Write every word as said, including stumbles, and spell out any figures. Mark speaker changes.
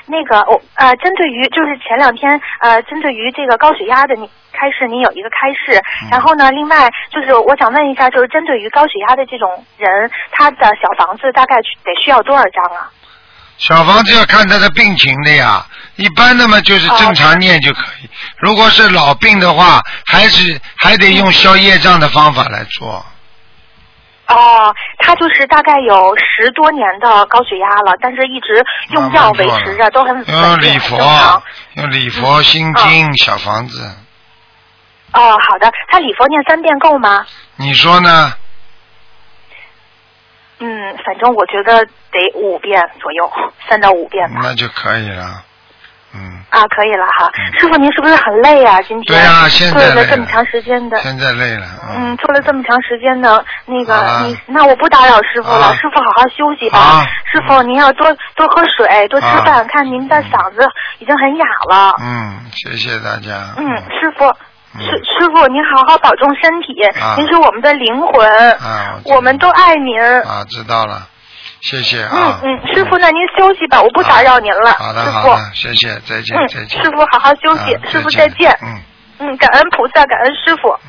Speaker 1: 那个我呃，针对于就是前两天呃，针对于这个高血压的你开示，您有一个开示。
Speaker 2: 嗯、
Speaker 1: 然后呢，另外就是我想问一下，就是针对于高血压的这种人，他的小房子大概得需要多少张啊？
Speaker 2: 小房子要看他的病情的呀，一般的嘛就是正常念就可以。哦、如果是老病的话，还是还得用消业障的方法来做。
Speaker 1: 哦，他就是大概有十多年的高血压了，但是一直用药维持着，都很稳定，
Speaker 2: 用礼佛，用礼佛心经、嗯、小房子。
Speaker 1: 哦，好的，他礼佛念三遍够吗？
Speaker 2: 你说呢？
Speaker 1: 嗯，反正我觉得得五遍左右，三到五遍吧。
Speaker 2: 那就可以了。嗯。
Speaker 1: 啊，可以了哈。
Speaker 2: 嗯、
Speaker 1: 师傅，您是不是很累啊？今天。
Speaker 2: 对啊，现在累了。
Speaker 1: 做了这么长时间的。
Speaker 2: 现在累了。
Speaker 1: 嗯，嗯做了这么长时间的那个，你那我不打扰师傅了，
Speaker 2: 啊、
Speaker 1: 师傅好好休息吧。
Speaker 2: 啊、
Speaker 1: 师傅，您要多多喝水，多吃饭，啊、看您的嗓子已经很哑了。
Speaker 2: 嗯，谢谢大家。
Speaker 1: 嗯，师傅。师师傅，您好好保重身体，
Speaker 2: 啊、
Speaker 1: 您是我们的灵魂，
Speaker 2: 啊、
Speaker 1: 我, 我们都爱您。
Speaker 2: 啊，知道了，谢谢啊。
Speaker 1: 嗯嗯，师傅，那您休息吧，我不打扰您了。
Speaker 2: 好的
Speaker 1: 好
Speaker 2: 的，谢谢，再见、
Speaker 1: 嗯、
Speaker 2: 再见。
Speaker 1: 师傅好好休息，
Speaker 2: 啊、
Speaker 1: 师傅再见。
Speaker 2: 嗯
Speaker 1: 嗯，感恩菩萨，感恩师傅。